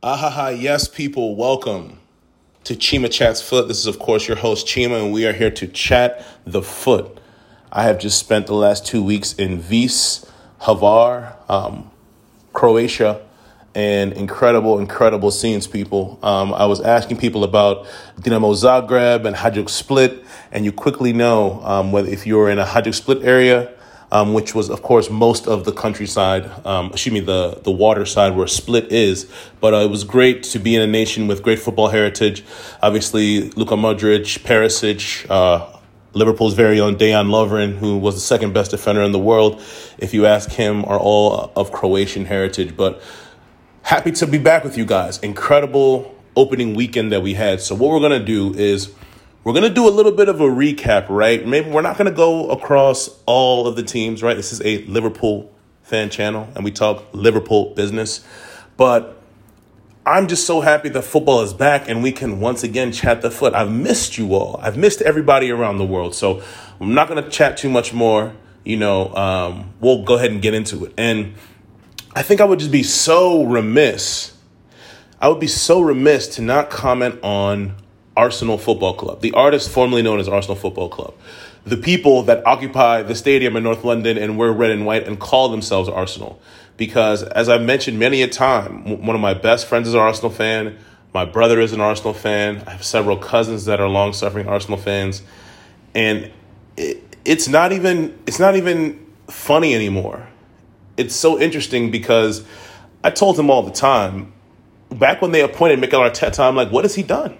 Ahaha, yes, people, welcome to Chima Chats Foot. This is, of course, your host, Chima, and we are here to chat the foot. I have just spent the last 2 weeks in Vis, Hvar, Croatia, and incredible scenes, people. I was asking people about Dinamo Zagreb and Hajduk Split, and you quickly know whether if you're in a Hajduk Split area, which was, of course, most of the countryside, the water side where Split is. But it was great to be in a nation with great football heritage. Obviously, Luka Modric, Perisic, Liverpool's very own Dejan Lovren, who was the second best defender in the world, if you ask him, are all of Croatian heritage. But happy to be back with you guys. Incredible opening weekend that we had. So what we're going to do is we're going to do a little bit of a recap, right? Maybe we're not going to go across all of the teams, right? This is a Liverpool fan channel, and we talk Liverpool business. But I'm just so happy that football is back, and we can once again chat the foot. I've missed you all. I've missed everybody around the world. So I'm not going to chat too much more. We'll go ahead and get into it. And I think I would just be so remiss. I would be so remiss to not comment on Arsenal Football Club, the artist formerly known as Arsenal Football Club, the people that occupy the stadium in North London and wear red and white and call themselves Arsenal. Because as I've mentioned many a time, one of my best friends is an Arsenal fan. My brother is an Arsenal fan. I have several cousins that are long-suffering Arsenal fans. And it's not even funny anymore. It's so interesting because I told him all the time, back when they appointed Mikel Arteta, I'm like, what has he done?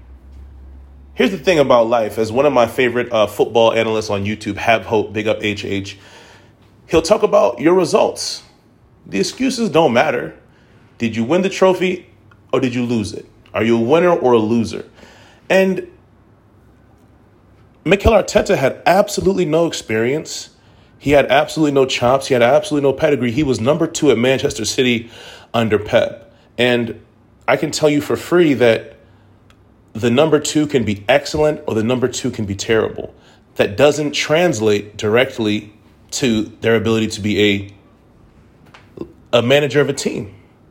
Here's the thing about life. As one of my favorite football analysts on YouTube, Have Hope, big up HH, he'll talk about your results. The excuses don't matter. Did you win the trophy or did you lose it? Are you a winner or a loser? And Mikel Arteta had absolutely no experience. He had absolutely no chops. He had absolutely no pedigree. He was number 2 at Manchester City under Pep. And I can tell you for free that the number 2 can be excellent or the number 2 can be terrible. That doesn't translate directly to their ability to be a manager of a team.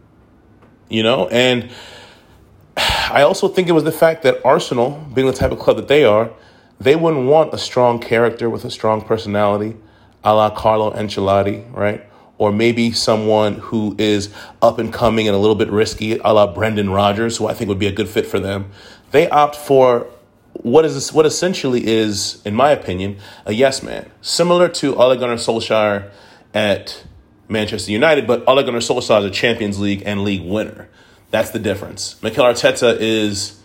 And I also think it was the fact that Arsenal, being the type of club that they are, they wouldn't want a strong character with a strong personality, a la Carlo Ancelotti, right? Or maybe someone who is up and coming and a little bit risky, a la Brendan Rodgers, who I think would be a good fit for them. They opt for what essentially is, in my opinion, a yes man, similar to Ole Gunnar Solskjaer at Manchester United, but Ole Gunnar Solskjaer is a Champions League and league winner. That's the difference. Mikel Arteta is,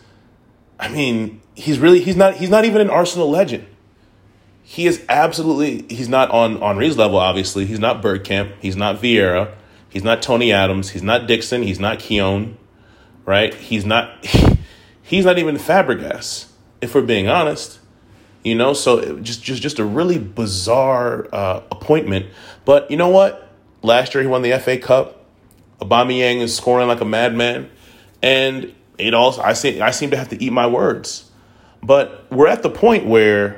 he's not even an Arsenal legend. He's not on Henry's level, obviously. He's not Bergkamp. He's not Vieira. He's not Tony Adams. He's not Dixon. He's not Keown, right? He's not even Fabregas, if we're being honest. So just a really bizarre appointment. But you know what? Last year he won the FA Cup. Aubameyang is scoring like a madman. And I seem to have to eat my words. But we're at the point where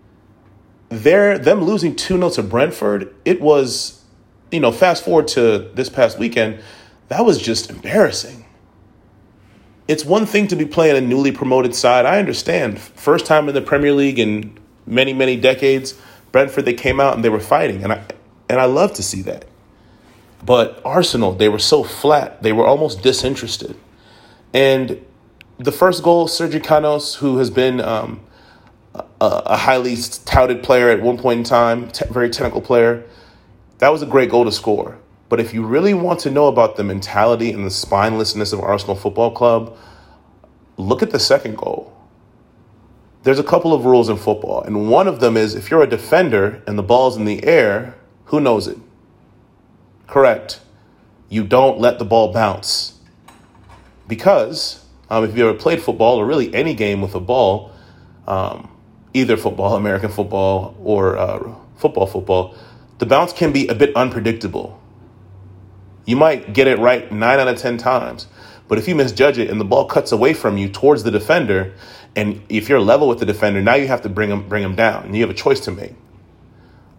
them losing 2-0 to Brentford, it was, fast forward to this past weekend, that was just embarrassing. It's one thing to be playing a newly promoted side. I understand. First time in the Premier League in many, many decades, Brentford, they came out and they were fighting. And I love to see that. But Arsenal, they were so flat. They were almost disinterested. And the first goal, Sergio Canos, who has been a highly touted player at one point in time, very technical player, that was a great goal to score. But if you really want to know about the mentality and the spinelessness of Arsenal Football Club, look at the second goal. There's a couple of rules in football, and one of them is if you're a defender and the ball's in the air, who knows it? Correct. You don't let the ball bounce. Because if you ever played football or really any game with a ball, either football, American football, or football, the bounce can be a bit unpredictable. You might get it right 9 out of 10 times. But if you misjudge it and the ball cuts away from you towards the defender, and if you're level with the defender, now you have to bring him down, and you have a choice to make.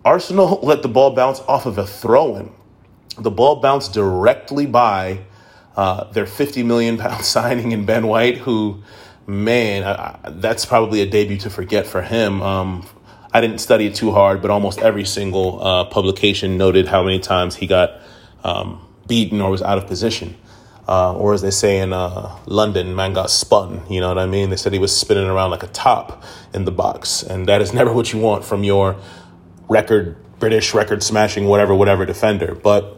Arsenal let the ball bounce off of a throw-in. The ball bounced directly by Their £50 million signing in Ben White, who, man, that's probably a debut to forget for him. I didn't study it too hard, but almost every single publication noted how many times he got beaten or was out of position. Or as they say in London, man got spun. You know what I mean? They said he was spinning around like a top in the box. And that is never what you want from your British record smashing, whatever defender. But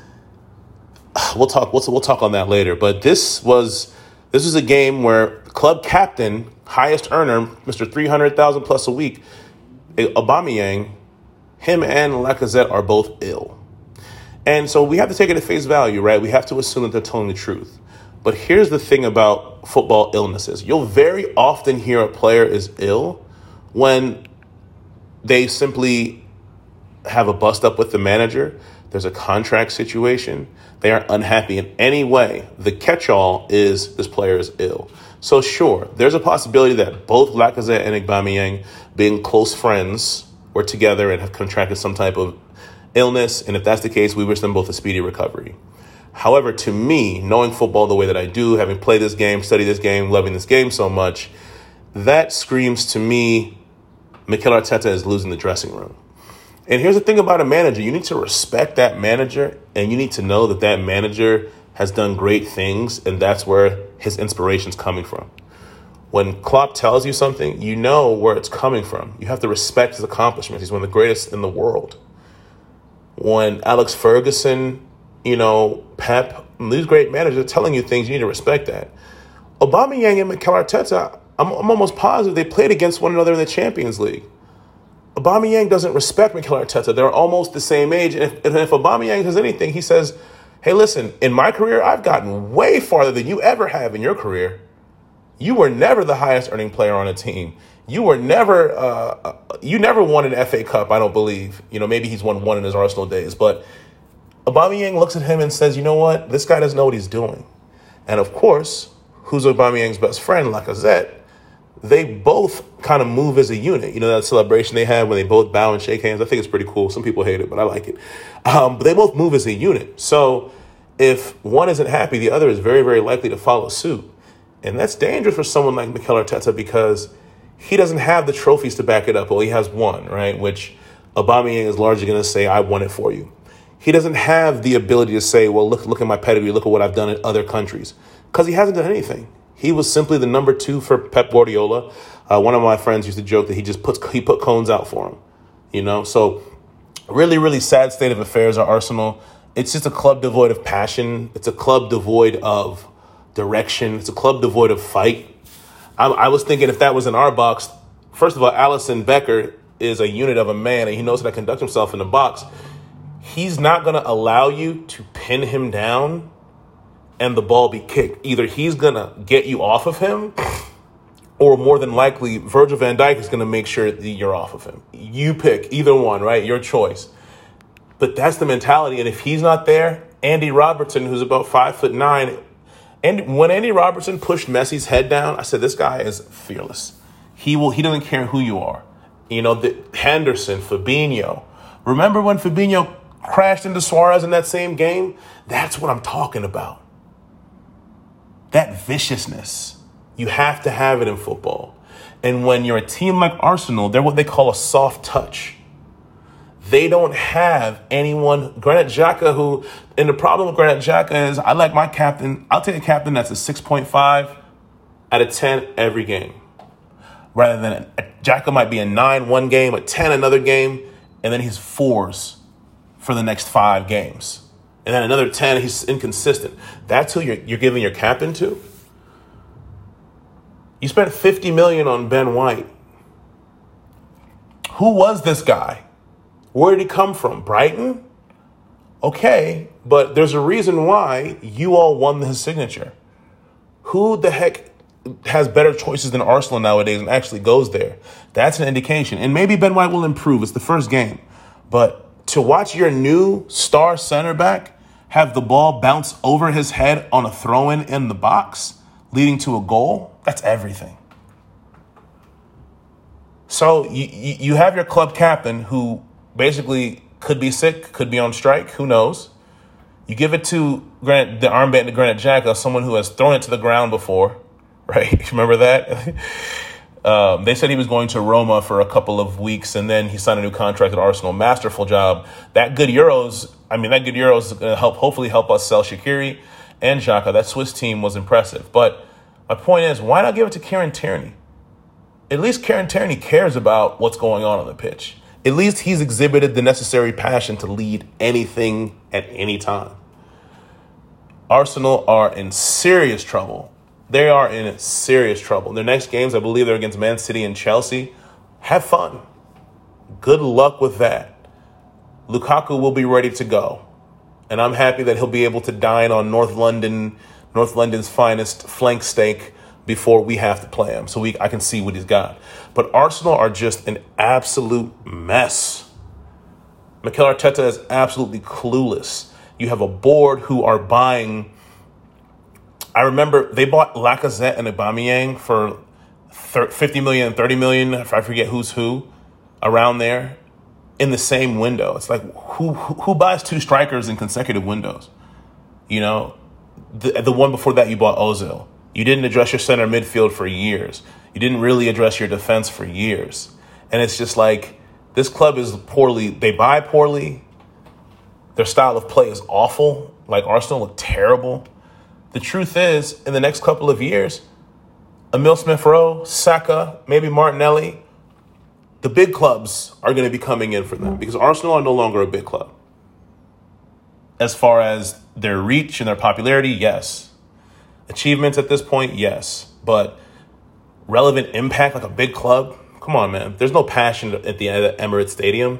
we'll talk on that later. But this was a game where club captain, highest earner, Mr. 300,000 plus a week, Aubameyang, him and Lacazette are both ill. And so we have to take it at face value, right? We have to assume that they're telling the truth. But here's the thing about football illnesses. You'll very often hear a player is ill when they simply have a bust up with the manager. There's a contract situation. They are unhappy in any way. The catch-all is this player is ill. So sure, there's a possibility that both Lacazette and Aubameyang, being close friends, were together and have contracted some type of illness. And if that's the case, we wish them both a speedy recovery. However, to me, knowing football the way that I do, having played this game, studied this game, loving this game so much, that screams to me, Mikel Arteta is losing the dressing room. And here's the thing about a manager. You need to respect that manager, and you need to know that that manager has done great things, and that's where his inspiration's coming from. When Klopp tells you something, you know where it's coming from. You have to respect his accomplishments. He's one of the greatest in the world. When Alex Ferguson, Pep, these great managers are telling you things, you need to respect that. Aubameyang and Mikel Arteta, I'm almost positive they played against one another in the Champions League. Aubameyang doesn't respect Mikel Arteta. They're almost the same age. And if Aubameyang says anything, he says, hey, listen, in my career, I've gotten way farther than you ever have in your career. You were never the highest earning player on a team. You were never, you never won an FA Cup, I don't believe. Maybe he's won one in his Arsenal days. But Aubameyang looks at him and says, you know what? This guy doesn't know what he's doing. And of course, who's Aubameyang's best friend, Lacazette? They both kind of move as a unit. That celebration they had when they both bow and shake hands. I think it's pretty cool. Some people hate it, but I like it. But they both move as a unit. So if one isn't happy, the other is very, very likely to follow suit. And that's dangerous for someone like Mikel Arteta because he doesn't have the trophies to back it up. Well, he has one, right? Which Aubameyang is largely going to say, I won it for you. He doesn't have the ability to say, well, look at my pedigree. Look at what I've done in other countries. Because he hasn't done anything. He was simply the number 2 for Pep Guardiola. One of my friends used to joke that he put cones out for him. So really, really sad state of affairs at Arsenal. It's just a club devoid of passion. It's a club devoid of direction. It's a club devoid of fight. I was thinking if that was in our box, first of all, Alisson Becker is a unit of a man, and he knows how to conduct himself in the box. He's not going to allow you to pin him down and the ball be kicked. Either he's going to get you off of him, or more than likely, Virgil van Dijk is going to make sure that you're off of him. You pick either one, right? Your choice. But that's the mentality. And if he's not there, Andy Robertson, who's about 5'9", and when Andy Robertson pushed Messi's head down, I said, this guy is fearless. He doesn't care who you are. Henderson, Fabinho. Remember when Fabinho crashed into Suarez in that same game? That's what I'm talking about. That viciousness. You have to have it in football. And when you're a team like Arsenal, they're what they call a soft touch. They don't have anyone. Granit Xhaka, and the problem with Granit Xhaka is I like my captain. I'll take a captain that's a 6.5 out of 10 every game. Rather than Xhaka might be a 9 one game, a 10 another game, and then he's 4s for the next 5 games. And then another 10, he's inconsistent. That's who you're giving your captain to? You spent $50 million on Ben White. Who was this guy? Where did he come from? Brighton? Okay, but there's a reason why you all won his signature. Who the heck has better choices than Arsenal nowadays and actually goes there? That's an indication. And maybe Ben White will improve. It's the first game. But to watch your new star center back have the ball bounce over his head on a throw-in in the box, leading to a goal, that's everything. So you have your club captain who basically could be sick, could be on strike, who knows. You give it to the armband to Granit Xhaka, someone who has thrown it to the ground before, right? Remember that? They said he was going to Roma for a couple of weeks, and then he signed a new contract at Arsenal. Masterful job. That good Euros is going to hopefully help us sell Shaqiri and Xhaka. That Swiss team was impressive. But my point is, why not give it to Kieran Tierney? At least Kieran Tierney cares about what's going on the pitch. At least he's exhibited the necessary passion to lead anything at any time. Arsenal are in serious trouble. They are in serious trouble. Their next games, I believe, they're against Man City and Chelsea. Have fun. Good luck with that. Lukaku will be ready to go. And I'm happy that he'll be able to dine on North London's finest flank steak before we have to play him. So I can see what he's got. But Arsenal are just an absolute mess. Mikel Arteta is absolutely clueless. You have a board who are buying. I remember they bought Lacazette and Aubameyang for 50 million and 30 million. If I forget who's who around there in the same window. It's like who buys two strikers in consecutive windows? You know, the one before that you bought Ozil. You didn't address your center midfield for years. You didn't really address your defense for years. And it's just like this club is poorly. They buy poorly. Their style of play is awful. Like Arsenal look terrible. The truth is, in the next couple of years, Emile Smith-Rowe, Saka, maybe Martinelli, the big clubs are going to be coming in for them because Arsenal are no longer a big club. As far as their reach and their popularity, yes. Achievements at this point, yes. But relevant impact like a big club? Come on, man. There's no passion at the Emirates Stadium.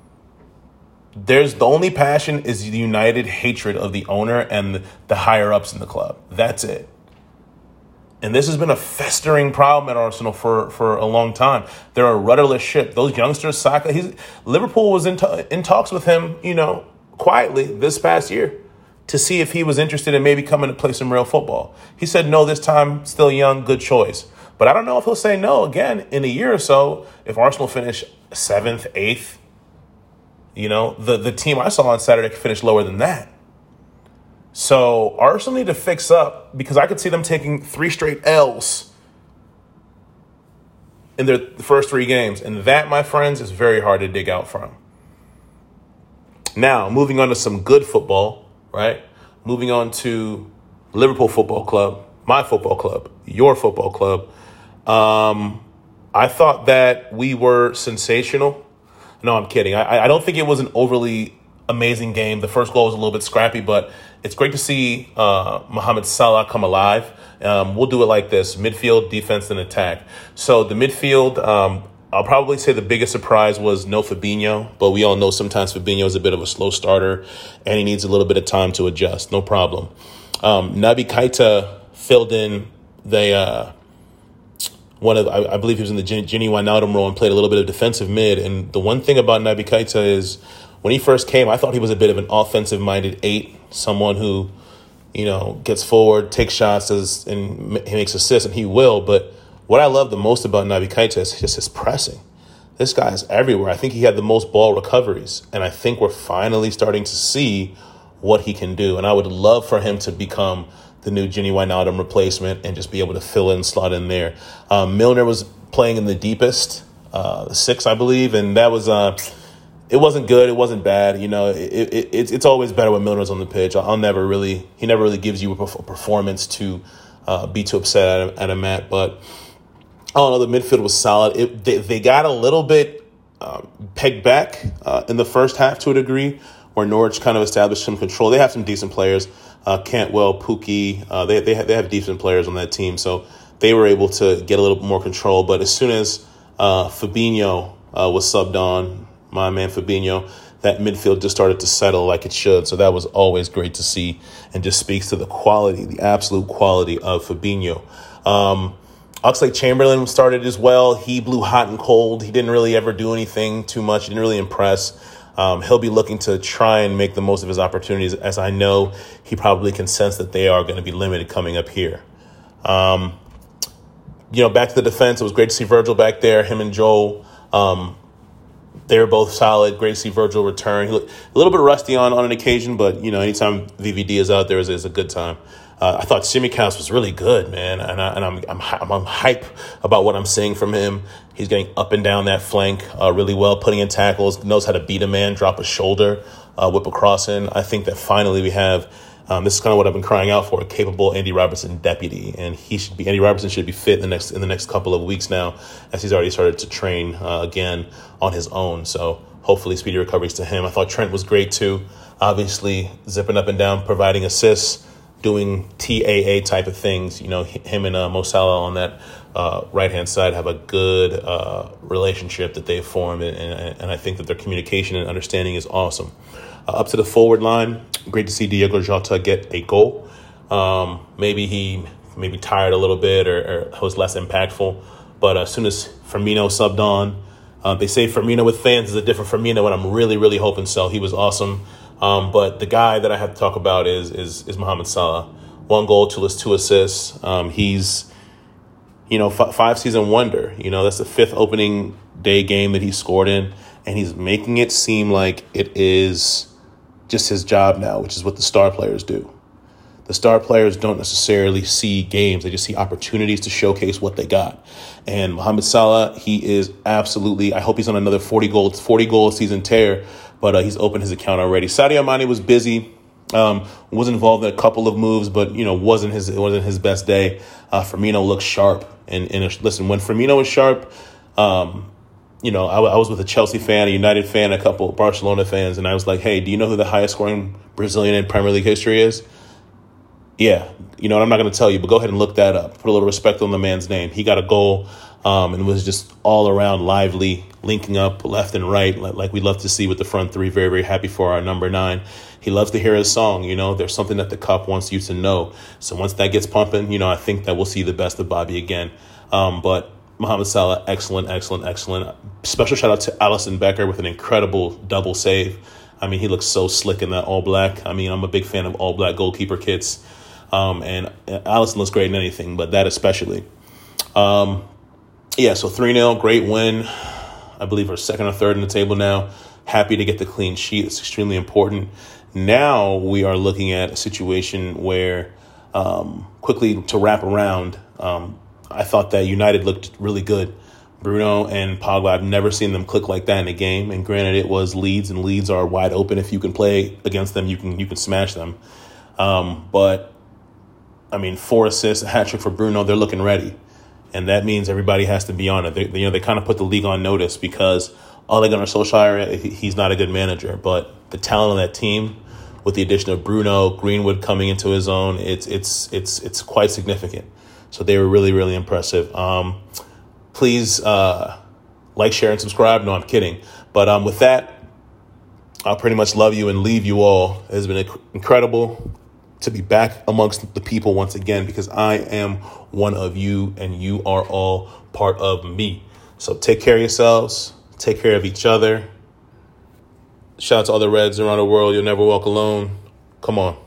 The only passion is the united hatred of the owner and the higher-ups in the club. That's it. And this has been a festering problem at Arsenal for a long time. They're a rudderless ship. Those youngsters, Saka, Liverpool was in talks with him, quietly this past year to see if he was interested in maybe coming to play some real football. He said no this time, still young, good choice. But I don't know if he'll say no again in a year or so if Arsenal finish 7th, 8th. The team I saw on Saturday could finish lower than that. So Arsenal need to fix up because I could see them taking 3 straight L's in their first 3 games. And that, my friends, is very hard to dig out from. Now, moving on to some good football, right? Moving on to Liverpool Football Club, my football club, your football club. I thought that we were sensational. No, I'm kidding. I don't think it was an overly amazing game. The first goal was a little bit scrappy, but it's great to see Mohamed Salah come alive. We'll do it like this: midfield, defense, and attack. So the midfield, I'll probably say the biggest surprise was no Fabinho, but we all know sometimes Fabinho is a bit of a slow starter, and he needs a little bit of time to adjust. No problem. Naby Keita filled in I believe he was in the Gini Wijnaldum role and played a little bit of defensive mid. And the one thing about Naby Keita is when he first came, I thought he was a bit of an offensive-minded 8, someone who, gets forward, takes shots, and he makes assists, and he will. But what I love the most about Naby Keita is just his pressing. This guy is everywhere. I think he had the most ball recoveries, and I think we're finally starting to see what he can do. And I would love for him to become the new Gini Wijnaldum replacement and just be able to fill in, slot in there. Milner was playing in the deepest, 6, I believe, and that was it wasn't good, it wasn't bad. It's always better when Milner's on the pitch. He never really gives you a performance to be too upset at him at. But I don't know, the midfield was solid. They got a little bit pegged back in the first half to a degree, where Norwich kind of established some control. They have some decent players. Cantwell, Pukki, they have decent players on that team, so they were able to get a little more control. But as soon as Fabinho was subbed on, my man Fabinho, that midfield just started to settle like it should. So that was always great to see and just speaks to the absolute quality of Fabinho. Oxlade-Chamberlain started as well. He blew hot and cold. He didn't really ever do anything too much. He didn't really impress. He'll be looking to try and make the most of his opportunities, as I know he probably can sense that they are going to be limited coming up here. Back to the defense, it was great to see Virgil back there, him and Joel. They were both solid. Great to see Virgil return. He looked a little bit rusty on an occasion, but, anytime VVD is out there is a good time. I thought Tsimikas was really good, man, and I'm hype about what I'm seeing from him. He's getting up and down that flank really well, putting in tackles, knows how to beat a man, drop a shoulder, whip a cross in. I think that finally we have, this is kind of what I've been crying out for, a capable Andy Robertson deputy, and Andy Robertson should be fit in the next couple of weeks now, as he's already started to train again on his own. So hopefully speedy recoveries to him. I thought Trent was great too, obviously zipping up and down, providing assists, doing TAA type of things. Him and Mo Salah on that right-hand side have a good relationship that they've formed, and I think that their communication and understanding is awesome. Up to the forward line, great to see Diogo Jota get a goal. Maybe he tired a little bit or was less impactful, but as soon as Firmino subbed on, they say Firmino with fans is a different Firmino, and I'm really, really hoping so. He was awesome. But the guy that I have to talk about is Mohamed Salah. 1 goal, 2 assists. He's, 5-season wonder. That's the 5th opening day game that he scored in, and he's making it seem like it is just his job now, which is what the star players do. The star players don't necessarily see games. They just see opportunities to showcase what they got. And Mohamed Salah, he is absolutely, I hope he's on another 40 goal season tear, but he's opened his account already. Sadio Mane was busy, was involved in a couple of moves, but, it wasn't his best day. Firmino looked sharp. And listen, when Firmino is sharp, I was with a Chelsea fan, a United fan, a couple of Barcelona fans, and I was like, hey, do you know who the highest scoring Brazilian in Premier League history is? Yeah, I'm not going to tell you, but go ahead and look that up. Put a little respect on the man's name. He got a goal and was just all around lively, linking up left and right, like we love to see with the front three. Very, very happy for our number 9. He loves to hear his song. There's something that the cup wants you to know. So once that gets pumping, I think that we'll see the best of Bobby again. But Mohamed Salah, excellent. Special shout out to Alisson Becker with an incredible double save. He looks so slick in that all black. I'm a big fan of all black goalkeeper kits. And Alisson looks great in anything, but that especially. So 3-0, great win. I believe we're second or third in the table now. Happy to get the clean sheet. It's extremely important. Now we are looking at a situation where, quickly to wrap around, I thought that United looked really good. Bruno and Pogba, I've never seen them click like that in a game. And granted, it was Leeds, and Leeds are wide open. If you can play against them, you can smash them. But 4 assists, a hat trick for Bruno. They're looking ready, and that means everybody has to be on it. They kind of put the league on notice because Ole Gunnar Solskjaer, he's not a good manager, but the talent on that team, with the addition of Bruno, Greenwood coming into his own, it's quite significant. So they were really, really impressive. Please like, share, and subscribe. No, I'm kidding. But with that, I'll pretty much love you and leave you all. It has been incredible to be back amongst the people once again, because I am one of you and you are all part of me. So take care of yourselves. Take care of each other. Shout out to all the Reds around the world. You'll never walk alone. Come on.